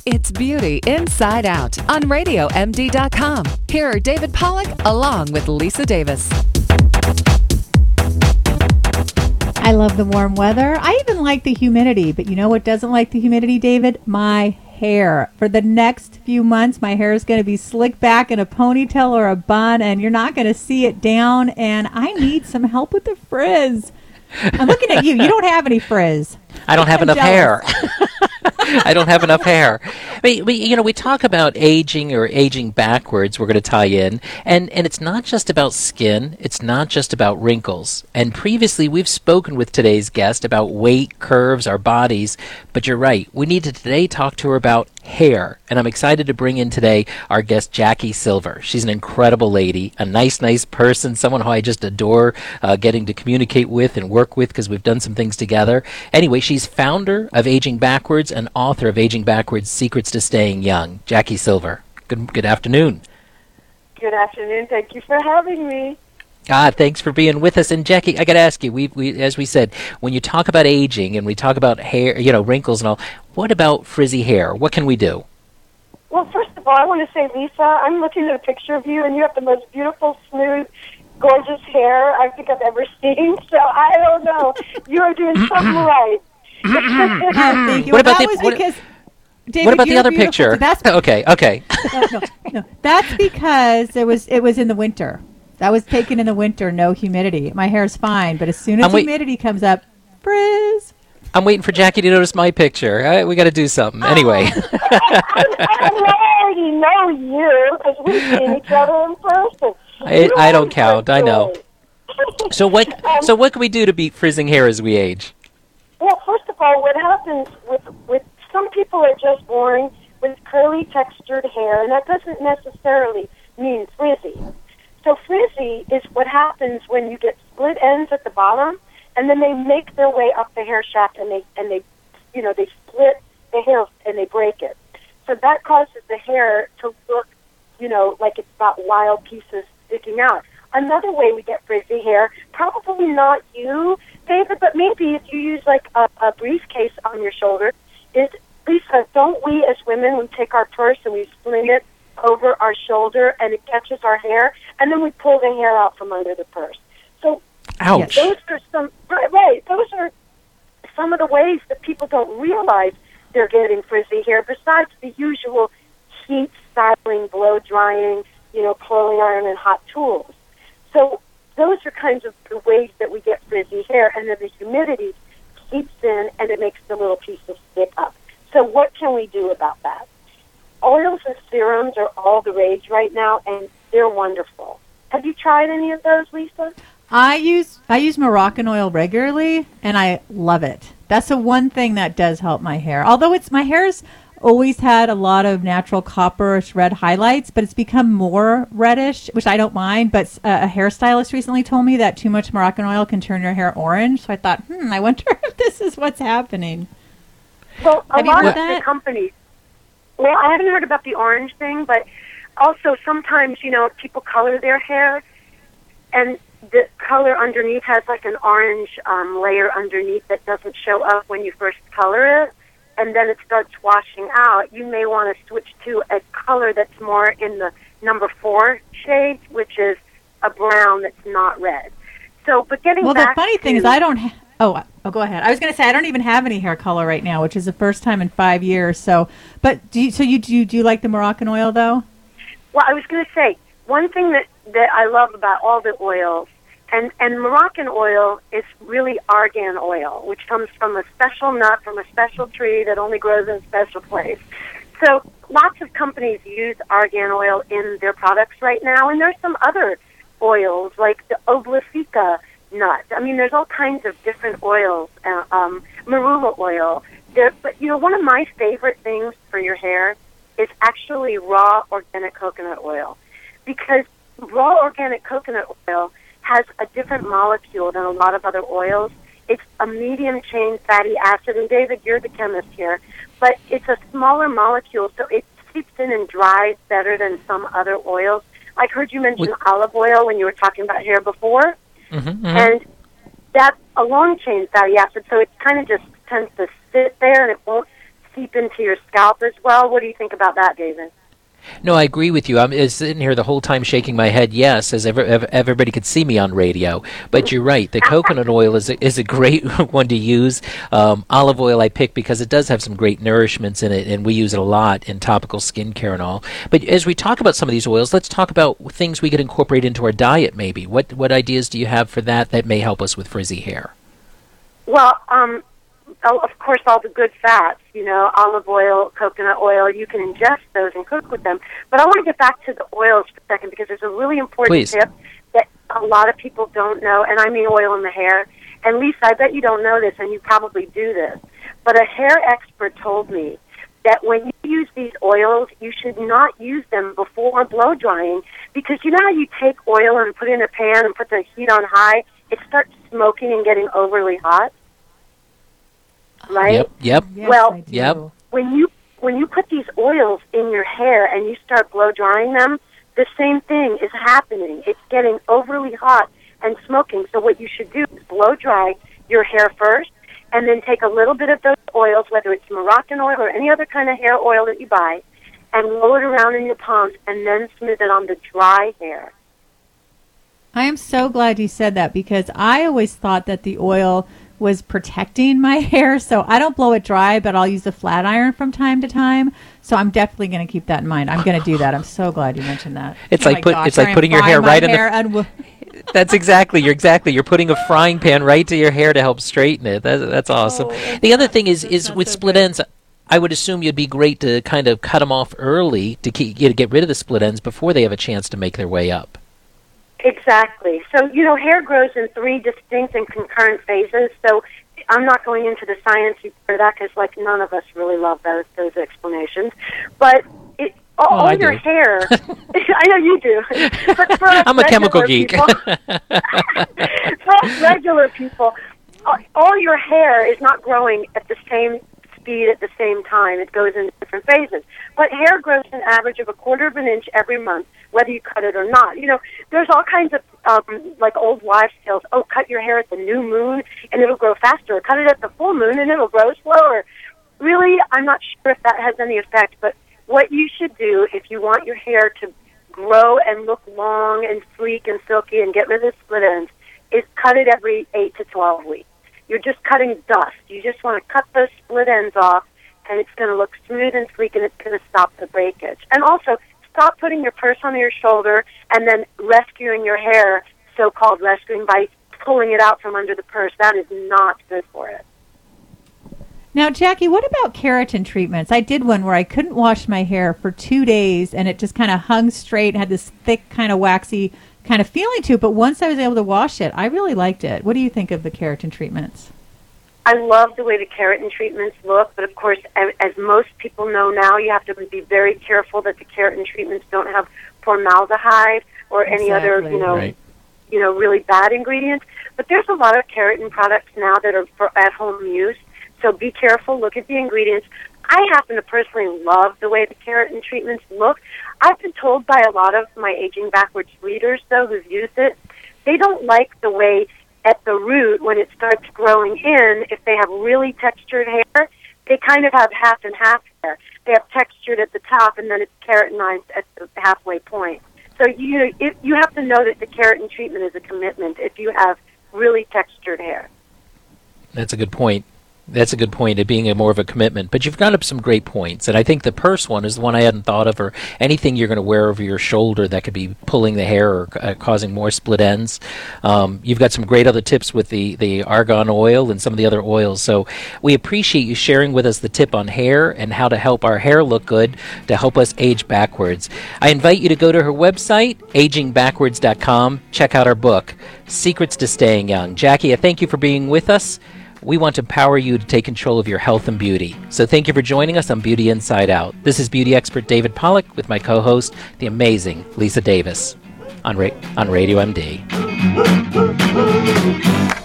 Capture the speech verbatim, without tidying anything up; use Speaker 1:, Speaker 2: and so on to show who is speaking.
Speaker 1: It's Beauty Inside Out on radio M D dot com. Here are David Pollack along with Lisa Davis.
Speaker 2: I love the warm weather. I even like the humidity, but you know what doesn't like the humidity, David? My hair. For the next few months, my hair is going to be slicked back in a ponytail or a bun, and you're not going to see it down, and I need some help with the frizz. I'm looking at you. You don't have any frizz.
Speaker 3: I don't have
Speaker 2: I'm
Speaker 3: enough
Speaker 2: jealous.
Speaker 3: hair. I don't have enough hair. We, we, you know, we talk about aging or aging backwards. We're going to tie in, and and it's not just about skin. It's not just about wrinkles. And previously, we've spoken with today's guest about weight, curves, our bodies. But you're right. We need to today talk to her about hair. And I'm excited to bring in today our guest, Jackie Silver. She's an incredible lady, a nice, nice person, someone who I just adore uh, getting to communicate with and work with because we've done some things together. Anyway, she's founder of Aging Backwards and author of Aging Backwards, Secrets to Staying Young. Jackie Silver, good, good afternoon.
Speaker 4: Good afternoon. Thank you for having me.
Speaker 3: Ah, thanks for being with us. And Jackie, I got to ask you, we, we, as we said, when you talk about aging and we talk about hair, you know, wrinkles and all, what about frizzy hair? What can we do?
Speaker 4: Well, first of all, I want to say, Lisa, I'm looking at a picture of you, and you have the most beautiful, smooth, gorgeous hair I think I've ever seen. So I don't know. You are doing something right.
Speaker 2: Oh, thank you.
Speaker 3: What
Speaker 2: Well,
Speaker 3: about
Speaker 2: that
Speaker 3: the-
Speaker 2: was
Speaker 3: what-
Speaker 2: because, David,
Speaker 3: What about the
Speaker 2: you're
Speaker 3: other
Speaker 2: beautiful.
Speaker 3: picture?
Speaker 2: That's,
Speaker 3: Okay, okay.
Speaker 2: no, no, no. That's because it was it was in the winter. That was taken in the winter, no humidity. My hair's fine, but as soon as
Speaker 3: I'm wait-
Speaker 2: humidity comes up, frizz.
Speaker 3: I'm waiting for Jackie to notice my picture. Uh, we got to do something. Anyway.
Speaker 4: I, I already know you because we've seen each other in person.
Speaker 3: I,
Speaker 4: You
Speaker 3: I don't
Speaker 4: are
Speaker 3: count. I know.
Speaker 4: great.
Speaker 3: So what?
Speaker 4: Um,
Speaker 3: So what can we do to beat frizzing hair as we age?
Speaker 4: Well, first of all, what happens with with some people are just born with curly textured hair, and that doesn't necessarily mean frizzy. So frizzy is what happens when you get split ends at the bottom, and then they make their way up the hair shaft, and they and they, you know, they split the hair and they break it. So that causes the hair to look, you know, like it's got wild pieces sticking out. Another way we get frizzy hair, probably not you, David, but maybe if you use like a, a briefcase on your shoulder, is, Lisa, don't we as women, we take our purse and we sling it over our shoulder and it catches our hair, and then we pull the hair out from under the purse. So
Speaker 3: Ouch.
Speaker 4: those are some, right, right, those are some of the ways that people don't realize they're getting frizzy hair, besides the usual heat, styling, blow drying, you know, curling iron and hot tools. So those are kinds of the ways that we get frizzy hair, and then the humidity seeps in and it makes the little pieces stick up. So what can we do about that? Oils and serums are all the rage right now, and they're wonderful. Have you tried any of those, Lisa?
Speaker 2: I use I use Moroccan oil regularly, and I love it. That's the one thing that does help my hair. Although it's my hair's always had a lot of natural copperish red highlights, but it's become more reddish, which I don't mind. But uh, a hairstylist recently told me that too much Moroccan oil can turn your hair orange. So I thought, hmm, I wonder if this is what's happening.
Speaker 4: Well, a
Speaker 2: Have you
Speaker 4: lot
Speaker 2: heard
Speaker 4: of
Speaker 2: that?
Speaker 4: the companies. Well, I haven't heard about the orange thing, but also sometimes, you know, people color their hair, and the color underneath has like an orange um, layer underneath that doesn't show up when you first color it, and then it starts washing out. You may want to switch to a color that's more in the number four shade, which is a brown that's not red. So, but getting
Speaker 2: Well, the
Speaker 4: back
Speaker 2: funny thing
Speaker 4: to-
Speaker 2: is I don't ha- oh, oh, go ahead. I was going to say I don't even have any hair color right now, which is the first time in five years. So, but do you, so you do, do you like the Moroccan oil though?
Speaker 4: Well, I was going to say, one thing that, that I love about all the oils, and, and Moroccan oil is really argan oil, which comes from a special nut from a special tree that only grows in a special place. So lots of companies use argan oil in their products right now, and there's some other oils like the Oblicica nut. I mean, there's all kinds of different oils, uh, um, marula oil. There, but, you know, one of my favorite things for your hair is actually raw organic coconut oil, because raw organic coconut oil has a different molecule than a lot of other oils. It's a medium-chain fatty acid, and David, you're the chemist here, but it's a smaller molecule, so it seeps in and dries better than some other oils. I heard you mention
Speaker 3: With-
Speaker 4: olive oil when you were talking about hair before,
Speaker 3: Mm-hmm, mm-hmm.
Speaker 4: and that's a long-chain fatty acid, so it kind of just tends to sit there, and it won't seep deep into your scalp as well. What do you think about that, David?
Speaker 3: No, I agree with you. I'm uh, sitting here the whole time shaking my head yes, as ever, ever, everybody could see me on radio. But you're right. The coconut oil is a, is a great one to use. Um, olive oil I pick because it does have some great nourishments in it, and we use it a lot in topical skincare and all. But as we talk about some of these oils, let's talk about things we could incorporate into our diet maybe. What, what ideas do you have for that that may help us with frizzy hair?
Speaker 4: Well, um... Oh, of course, all the good fats, you know, olive oil, coconut oil, you can ingest those and cook with them. But I want to get back to the oils for a second because there's a really important
Speaker 3: Please.
Speaker 4: tip that a lot of people don't know, and I mean oil in the hair. And Lisa, I bet you don't know this, and you probably do this. But a hair expert told me that when you use these oils, you should not use them before blow drying because you know how you take oil and put it in a pan and put the heat on high? It starts smoking and getting overly hot. Right?
Speaker 3: Yep, yep.
Speaker 2: Yes,
Speaker 4: Well,
Speaker 2: I do.
Speaker 3: Yep.
Speaker 4: when you when you put these oils in your hair and you start blow drying them, the same thing is happening. It's getting overly hot and smoking. So what you should do is blow dry your hair first and then take a little bit of those oils, whether it's Moroccan oil or any other kind of hair oil that you buy, and roll it around in your palms and then smooth it on the dry hair.
Speaker 2: I am so glad you said that because I always thought that the oil was protecting my hair, so I don't blow it dry, but I'll use a flat iron from time to time. So I'm definitely going to keep that in mind. I'm going to do that. I'm so glad you mentioned that.
Speaker 3: It's
Speaker 2: Oh
Speaker 3: like
Speaker 2: my
Speaker 3: put,
Speaker 2: gosh,
Speaker 3: it's like
Speaker 2: I am
Speaker 3: putting your
Speaker 2: frying
Speaker 3: hair
Speaker 2: my
Speaker 3: right in
Speaker 2: hair
Speaker 3: the.
Speaker 2: and w-
Speaker 3: That's exactly. You're exactly. You're putting a frying pan right to your hair to help straighten it. That's that's awesome.
Speaker 2: Oh,
Speaker 3: The other thing is
Speaker 2: that's
Speaker 3: is
Speaker 2: not
Speaker 3: with
Speaker 2: so
Speaker 3: split
Speaker 2: good.
Speaker 3: ends. I would assume you'd be great to kind of cut them off early to keep, to get rid of the split ends before they have a chance to make their way up.
Speaker 4: Exactly. So, you know, hair grows in three distinct and concurrent phases. So I'm not going into the science for that because, like, none of us really love those those explanations. But it, all,
Speaker 3: Oh,
Speaker 4: all
Speaker 3: I
Speaker 4: your
Speaker 3: do.
Speaker 4: hair, I know you do. But for us
Speaker 3: I'm a chemical
Speaker 4: regular
Speaker 3: geek.
Speaker 4: people- for us regular people, all, all your hair is not growing at the same speed at the same time. It goes in different phases. But hair grows an average of a quarter of an inch every month, whether you cut it or not. You know, there's all kinds of, um, like, old wives' tales. Oh, cut your hair at the new moon, and it'll grow faster. Cut it at the full moon, and it'll grow slower. Really, I'm not sure if that has any effect, but what you should do if you want your hair to grow and look long and sleek and silky and get rid of the split ends is cut it every eight to twelve weeks. You're just cutting dust. You just want to cut those split ends off, and it's going to look smooth and sleek, and it's going to stop the breakage. And also, stop putting your purse on your shoulder and then rescuing your hair, so-called rescuing, by pulling it out from under the purse. That is not good for it.
Speaker 2: Now, Jackie, what about keratin treatments? I did one where I couldn't wash my hair for two days, and it just kind of hung straight, had this thick, kind of waxy kind of feeling to it. But once I was able to wash it, I really liked it. What do you think of the keratin treatments?
Speaker 4: I love the way the keratin treatments look, but of course, as, as most people know now, you have to be very careful that the keratin treatments don't have formaldehyde or any other,
Speaker 2: Exactly.
Speaker 4: you know,
Speaker 3: Right.
Speaker 4: you know, really bad ingredients. But there's a lot of keratin products now that are for at-home use. So be careful. Look at the ingredients. I happen to personally love the way the keratin treatments look. I've been told by a lot of my Aging Backwards readers, though, who've used it, they don't like the way at the root, when it starts growing in, if they have really textured hair, they kind of have half and half hair. They have textured at the top, and then it's keratinized at the halfway point. So you it, you have to know that the keratin treatment is a commitment if you have really textured hair.
Speaker 3: That's a good point. That's a good point, it being a more of a commitment. But you've got up some great points. And I think the purse one is the one I hadn't thought of, or anything you're going to wear over your shoulder that could be pulling the hair or uh, causing more split ends. Um, you've got some great other tips with the, the argan oil and some of the other oils. So we appreciate you sharing with us the tip on hair and how to help our hair look good to help us age backwards. I invite you to go to her website, aging backwards dot com. Check out our book, Secrets to Staying Young. Jackie, I thank you for being with us. We want to empower you to take control of your health and beauty. So thank you for joining us on Beauty Inside Out. This is beauty expert David Pollack with my co-host, the amazing Lisa Davis, on, Ra- on Radio M D.